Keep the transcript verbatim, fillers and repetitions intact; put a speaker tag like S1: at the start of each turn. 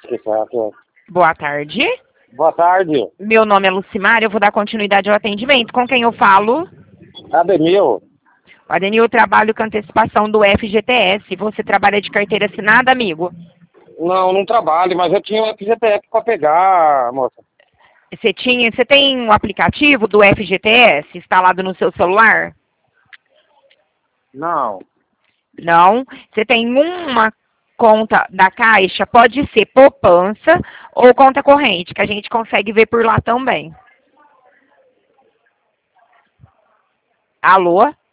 S1: Exato.
S2: Boa tarde.
S1: Boa tarde.
S2: Meu nome é Lucimar, eu vou dar continuidade ao atendimento. Com quem eu falo?
S1: Ademil.
S2: Adenil, eu trabalho com antecipação do F G T S. Você trabalha de carteira assinada, amigo?
S1: Não, não trabalho, mas eu tinha um F G T S para pegar, moça.
S2: Você tinha, você tem um aplicativo do F G T S instalado no seu celular?
S1: Não.
S2: Não. Você tem uma conta da Caixa, pode ser poupança ou conta corrente, que a gente consegue ver por lá também. Alô?